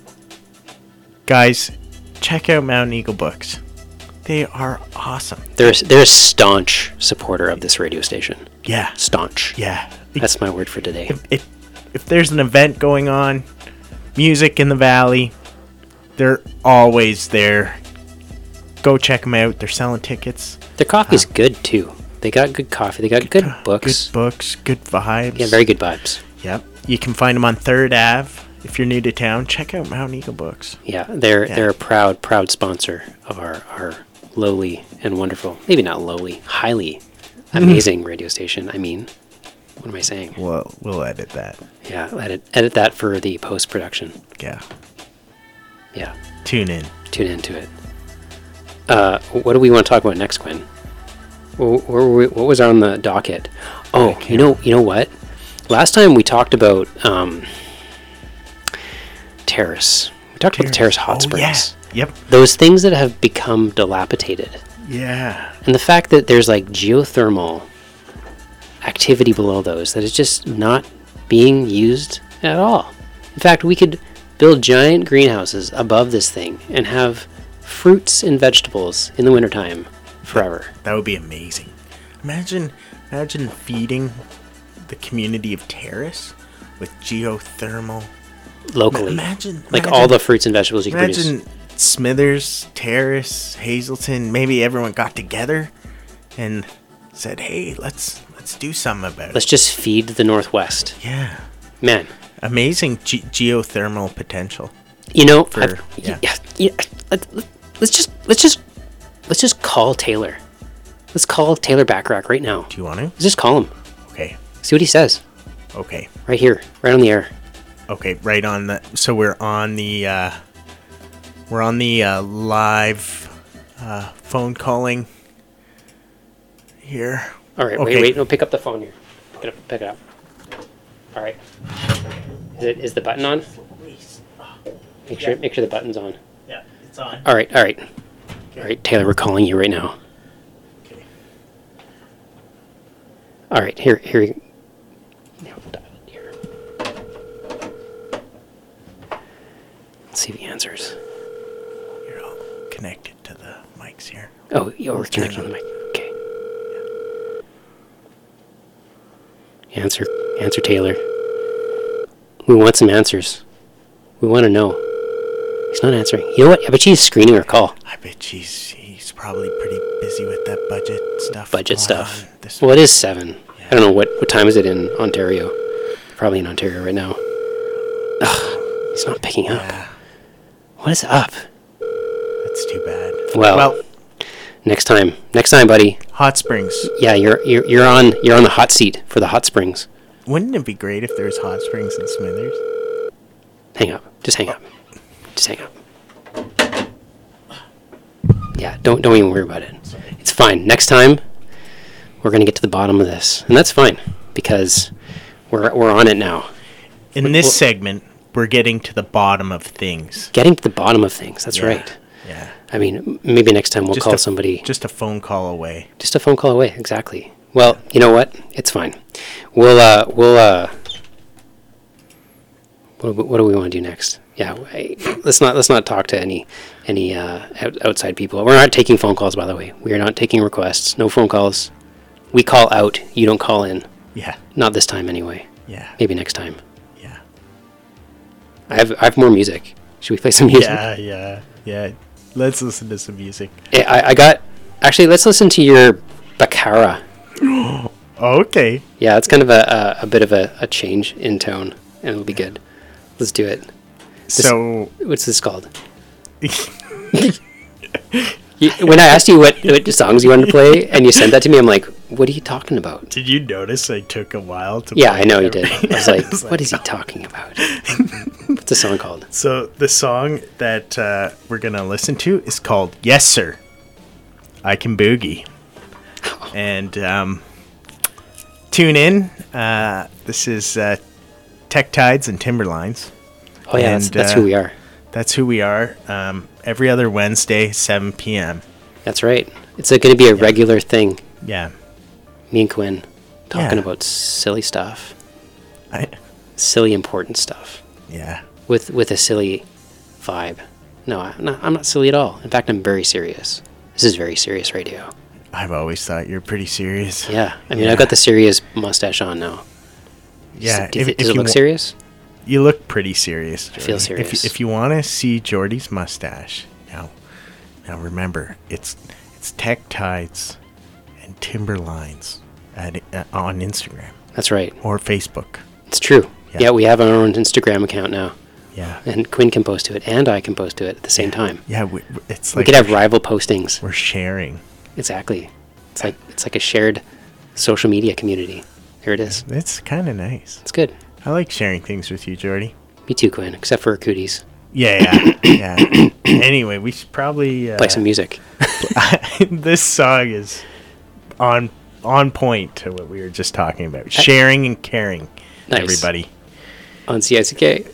[SPEAKER 9] Guys, check out Mountain Eagle Books. They are awesome.
[SPEAKER 8] They're a staunch supporter of this radio station.
[SPEAKER 9] Yeah.
[SPEAKER 8] Staunch.
[SPEAKER 9] Yeah.
[SPEAKER 8] That's my word for today.
[SPEAKER 9] If there's an event going on, music in the valley, they're always there. Go check them out. They're selling tickets.
[SPEAKER 8] Their coffee's good, too. They got good coffee. They got good books.
[SPEAKER 9] Good books, good vibes.
[SPEAKER 8] Yeah, very good vibes.
[SPEAKER 9] Yep. You can find them on 3rd Ave. If you're new to town, check out Mountain Eagle Books.
[SPEAKER 8] Yeah, they're a proud sponsor of our lowly and wonderful, maybe not lowly, highly amazing radio station. I mean, what am I saying?
[SPEAKER 9] Well, we'll edit that.
[SPEAKER 8] Yeah, edit that for the post-production.
[SPEAKER 9] Yeah.
[SPEAKER 8] Tune
[SPEAKER 9] in
[SPEAKER 8] to it. What do we want to talk about next, Quinn? What was on the docket? Oh, you know what? Last time we talked about Terrace. We talked about the Terrace Hot Springs.
[SPEAKER 9] Yeah. Yep.
[SPEAKER 8] Those things that have become dilapidated.
[SPEAKER 9] Yeah.
[SPEAKER 8] And the fact that there's like geothermal activity below those that is just not being used at all. In fact, we could build giant greenhouses above this thing and have fruits and vegetables in the wintertime forever.
[SPEAKER 9] That would be amazing. Imagine feeding the community of Terrace with geothermal.
[SPEAKER 8] Locally.
[SPEAKER 9] Imagine
[SPEAKER 8] all the fruits and vegetables you can produce.
[SPEAKER 9] Imagine Smithers, Terrace, Hazelton, maybe everyone got together and said, hey, let's do something about it.
[SPEAKER 8] Let's just feed the Northwest.
[SPEAKER 9] Yeah.
[SPEAKER 8] Man.
[SPEAKER 9] Amazing geothermal potential.
[SPEAKER 8] You know, let's just call Taylor. Let's call Taylor Bacharach right now.
[SPEAKER 9] Do you want to?
[SPEAKER 8] Let's just call him.
[SPEAKER 9] Okay.
[SPEAKER 8] See what he says.
[SPEAKER 9] Okay.
[SPEAKER 8] Right here, right on the air.
[SPEAKER 9] Okay, right on the. So we're on the live phone calling here.
[SPEAKER 8] All right.
[SPEAKER 9] Okay.
[SPEAKER 8] Wait. No, pick up the phone here. Pick it up. All right. Is the button on? Make sure the button's on.
[SPEAKER 9] Yeah, it's on.
[SPEAKER 8] All right.
[SPEAKER 9] Okay.
[SPEAKER 8] All right, Taylor, we're calling you right now.
[SPEAKER 9] Okay.
[SPEAKER 8] All right, here. Here. Let's see if he answers.
[SPEAKER 9] You're all connected to the mics here.
[SPEAKER 8] Oh, we're connected to the mic. Okay. Answer, Taylor. We want some answers. We want to know. He's not answering. You know what? I bet he's screening our call.
[SPEAKER 9] I bet he's probably pretty busy with that budget stuff.
[SPEAKER 8] Well, it is 7. Yeah. I don't know what time is it in Ontario. Probably in Ontario right now. Ugh, he's not picking up.
[SPEAKER 9] Yeah.
[SPEAKER 8] What is up?
[SPEAKER 9] That's too bad.
[SPEAKER 8] Well, next time, buddy.
[SPEAKER 9] Hot Springs.
[SPEAKER 8] Yeah, you're on the hot seat for the Hot Springs.
[SPEAKER 9] Wouldn't it be great if there was Hot Springs in Smithers?
[SPEAKER 8] Hang up. Just hang up. Yeah, don't even worry about it. It's fine. Next time, we're gonna get to the bottom of this, and that's fine because we're on it now.
[SPEAKER 9] In this segment, we're getting to the bottom of things.
[SPEAKER 8] Getting to the bottom of things. That's right.
[SPEAKER 9] Yeah.
[SPEAKER 8] I mean, maybe next time we'll call somebody.
[SPEAKER 9] Just a phone call away.
[SPEAKER 8] Just a phone call away. Exactly. Well, you know what? It's fine. We'll what do we want to do next? Yeah, let's not talk to any any outside people. We're not taking phone calls, by the way. We are not taking requests. No phone calls. We call out. You don't call in.
[SPEAKER 9] Yeah.
[SPEAKER 8] Not this time, anyway.
[SPEAKER 9] Yeah.
[SPEAKER 8] Maybe next time.
[SPEAKER 9] Yeah.
[SPEAKER 8] I have more music. Should we play some music?
[SPEAKER 9] Yeah. Let's listen to some music.
[SPEAKER 8] I got... Actually, let's listen to your Baccara.
[SPEAKER 9] Okay.
[SPEAKER 8] Yeah, it's kind of a bit of a change in tone, and it'll be good. Let's do it. What's this called? When I asked you what songs you wanted to play, and you sent that to me, I'm like, what are you talking about?
[SPEAKER 9] Did you notice I took a while to
[SPEAKER 8] Yeah,
[SPEAKER 9] play
[SPEAKER 8] I know you
[SPEAKER 9] everything?
[SPEAKER 8] did. I was like, what is he talking about? What's the song called?
[SPEAKER 9] So the song that we're going to listen to is called Yes Sir, I Can Boogie. And tune in. This is Tech Tides and Timberlines.
[SPEAKER 8] Oh, yeah, that's who we are.
[SPEAKER 9] That's who we are. Every other Wednesday, 7 p.m.
[SPEAKER 8] That's right. It's going to be a regular thing.
[SPEAKER 9] Yeah.
[SPEAKER 8] Me and Quinn talking about silly stuff. Silly, important stuff.
[SPEAKER 9] Yeah.
[SPEAKER 8] With a silly vibe. No, I'm not silly at all. In fact, I'm very serious. This is very serious radio.
[SPEAKER 9] I've always thought you're pretty serious.
[SPEAKER 8] Yeah. I mean, I've got the serious mustache on now.
[SPEAKER 9] Yeah.
[SPEAKER 8] Does it look serious?
[SPEAKER 9] You look pretty serious, Jordy.
[SPEAKER 8] I feel serious.
[SPEAKER 9] If you want to see Jordy's mustache, now remember, it's Tech Tides and Timberlines on Instagram.
[SPEAKER 8] That's right.
[SPEAKER 9] Or Facebook.
[SPEAKER 8] It's true. Yeah, we have our own Instagram account now.
[SPEAKER 9] Yeah.
[SPEAKER 8] And Quinn can post to it, and I can post to it at the same time.
[SPEAKER 9] Yeah, it's
[SPEAKER 8] we
[SPEAKER 9] like
[SPEAKER 8] could have rival postings.
[SPEAKER 9] We're sharing.
[SPEAKER 8] Exactly. It's like a shared social media community. There it is.
[SPEAKER 9] It's kind of nice.
[SPEAKER 8] It's good.
[SPEAKER 9] I like sharing things with you, Jordy.
[SPEAKER 8] Me too, Quinn, except for cooties.
[SPEAKER 9] Yeah. Anyway, we should probably
[SPEAKER 8] play some music.
[SPEAKER 9] This song is on point to what we were just talking about. Sharing and caring.
[SPEAKER 8] Nice.
[SPEAKER 9] Everybody.
[SPEAKER 8] On CICK.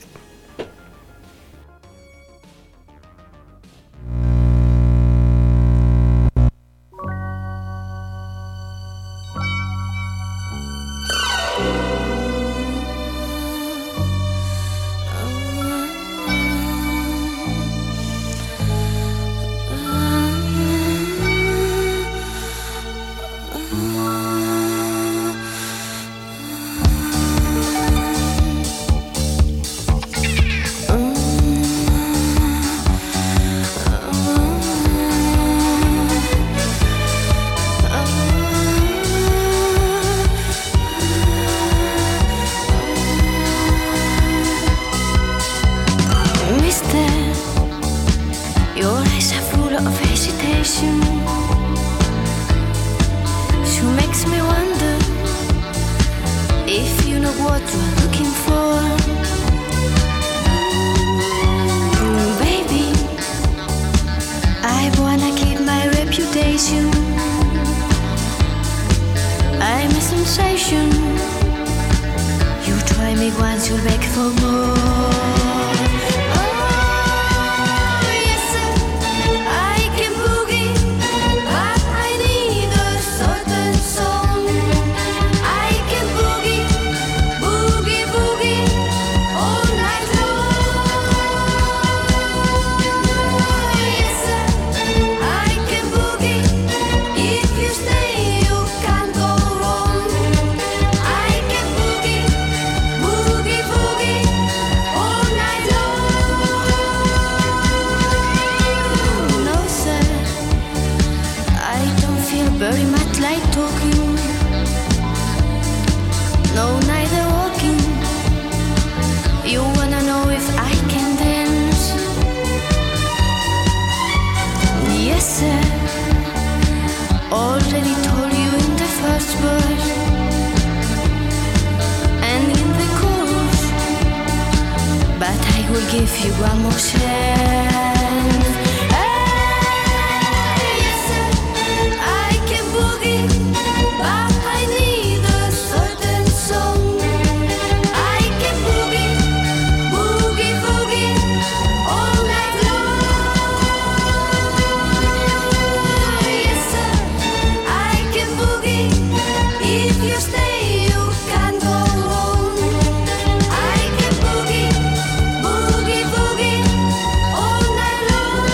[SPEAKER 6] Boogie, boogie, all night long.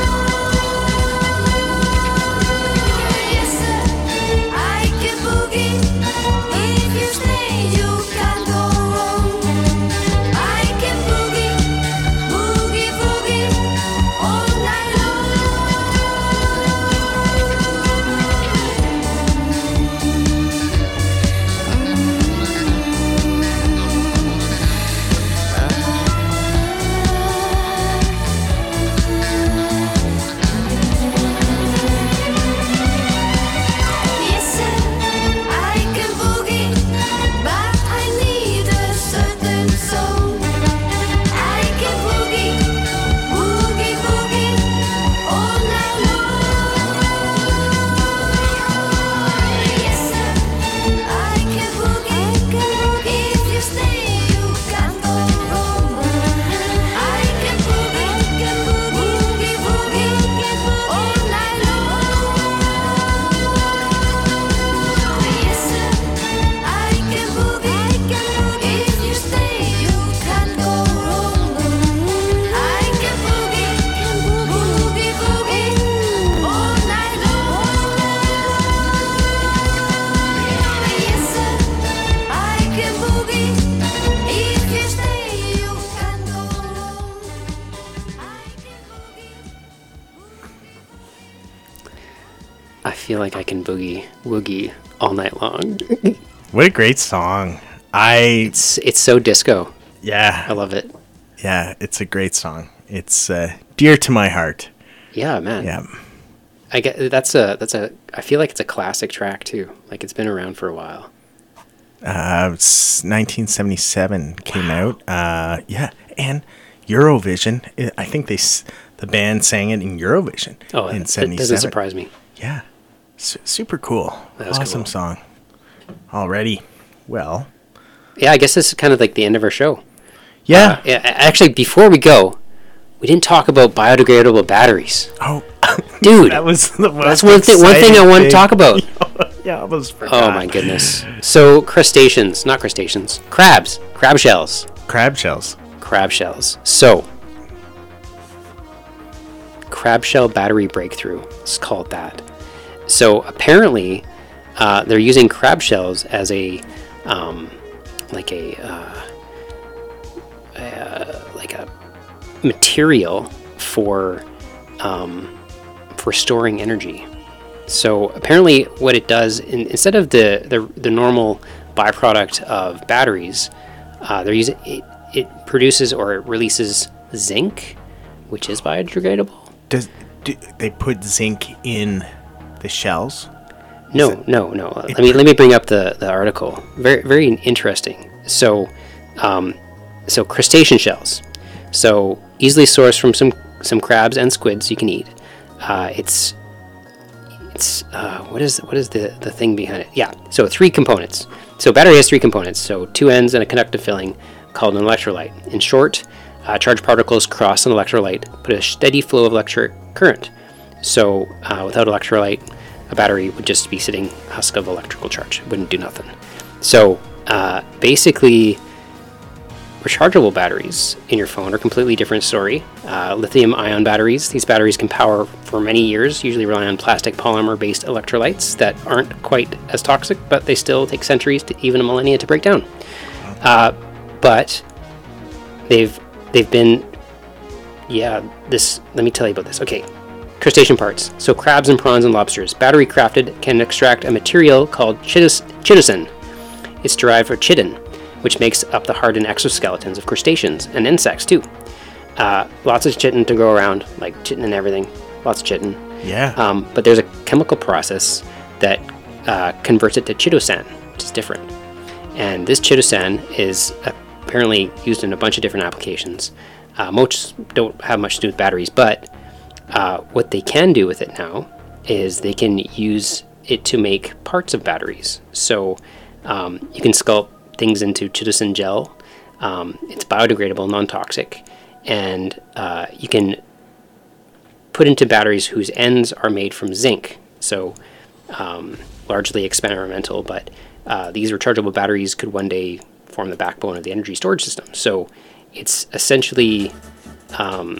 [SPEAKER 8] I feel like I can woogie all night long.
[SPEAKER 9] What a great song.
[SPEAKER 8] It's so disco.
[SPEAKER 9] Yeah.
[SPEAKER 8] I love it.
[SPEAKER 9] Yeah, it's a great song. It's dear to my heart.
[SPEAKER 8] Yeah, man.
[SPEAKER 9] Yeah.
[SPEAKER 8] I get I feel like it's a classic track too. Like it's been around for a while.
[SPEAKER 9] It's 1977 came out. Yeah, and Eurovision. I think the band sang it in Eurovision.
[SPEAKER 8] Oh,
[SPEAKER 9] in
[SPEAKER 8] it
[SPEAKER 9] 77.
[SPEAKER 8] doesn't surprise me.
[SPEAKER 9] Yeah, super cool. Awesome
[SPEAKER 8] cool.
[SPEAKER 9] song. Already, well.
[SPEAKER 8] Yeah, I guess this is kind of like the end of our show.
[SPEAKER 9] Yeah.
[SPEAKER 8] Yeah. Actually, before we go, we didn't talk about biodegradable batteries.
[SPEAKER 9] Oh,
[SPEAKER 8] dude,
[SPEAKER 9] that's
[SPEAKER 8] one thing I want to talk about.
[SPEAKER 9] Yeah, I almost forgot.
[SPEAKER 8] Oh my goodness. So crab shells. Crab shells. So crab shell battery breakthrough. It's called that. So apparently, they're using crab shells as a material for storing energy. So apparently, what it does instead of the normal byproduct of batteries, they're using it produces or it releases zinc, which is biodegradable.
[SPEAKER 9] Do they put zinc in the shells?
[SPEAKER 8] No. Let me bring up the article. Very very interesting. So crustacean shells. So easily sourced from some crabs and squids you can eat. It's what is the thing behind it? Yeah. So 3 components. So battery has 3 components. So 2 ends and a conductive filling called an electrolyte. In short, charged particles cross an electrolyte, put a steady flow of electric current. So without electrolyte, a battery would just be sitting husk of electrical charge. It wouldn't do nothing. So basically, rechargeable batteries in your phone are a completely different story. Lithium-ion batteries. These batteries can power for many years, usually rely on plastic polymer-based electrolytes that aren't quite as toxic, but they still take centuries to even a millennia to break down. But they've been... Yeah, let me tell you about this. Okay, crustacean parts. So crabs and prawns and lobsters. Battery crafted can extract a material called chitosan. It's derived from chitin, which makes up the hardened exoskeletons of crustaceans and insects too. Lots of chitin to go around, like chitin and everything. Lots of chitin.
[SPEAKER 9] Yeah.
[SPEAKER 8] But there's a chemical process that converts it to chitosan, which is different. And this chitosan is apparently used in a bunch of different applications. Most don't have much to do with batteries, but what they can do with it now is they can use it to make parts of batteries. So you can sculpt things into chitosan gel. It's biodegradable, non-toxic, and you can put into batteries whose ends are made from zinc. So largely experimental, but these rechargeable batteries could one day form the backbone of the energy storage system. So it's essentially I'm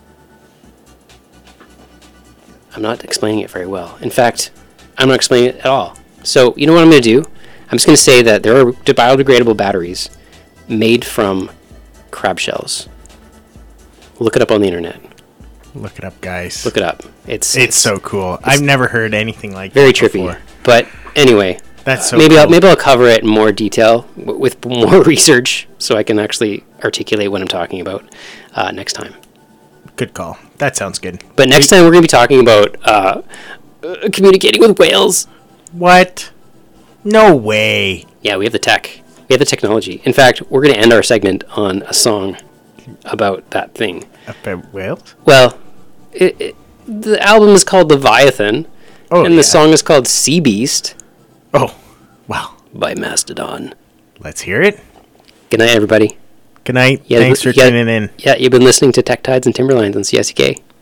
[SPEAKER 8] not explaining it very well. In fact, I'm not explaining it at all. So you know what I'm going to do? I'm just going to say that there are biodegradable batteries made from crab shells. Look it up on the internet.
[SPEAKER 9] Look it up, guys.
[SPEAKER 8] Look it up. It's
[SPEAKER 9] so cool. I've never heard anything like
[SPEAKER 8] very
[SPEAKER 9] that
[SPEAKER 8] trippy.
[SPEAKER 9] before.
[SPEAKER 8] But anyway,
[SPEAKER 9] that's so
[SPEAKER 8] maybe
[SPEAKER 9] cool.
[SPEAKER 8] I'll cover it in more detail with more research, so I can actually articulate what I'm talking about next time.
[SPEAKER 9] Good call. That sounds good.
[SPEAKER 8] But next time we're going to be talking about communicating with whales.
[SPEAKER 9] What? No way.
[SPEAKER 8] Yeah, we have the tech. We have the technology. In fact, we're going to end our segment on a song about that thing.
[SPEAKER 9] About whales?
[SPEAKER 8] Well, the album is called Leviathan, and the song is called Sea Beast.
[SPEAKER 9] Oh, wow.
[SPEAKER 8] By Mastodon.
[SPEAKER 9] Let's hear it.
[SPEAKER 8] Good night, everybody.
[SPEAKER 9] Good night. Thanks for tuning in.
[SPEAKER 8] Yeah, you've been listening to Tech Tides and Timberlines on CSUK.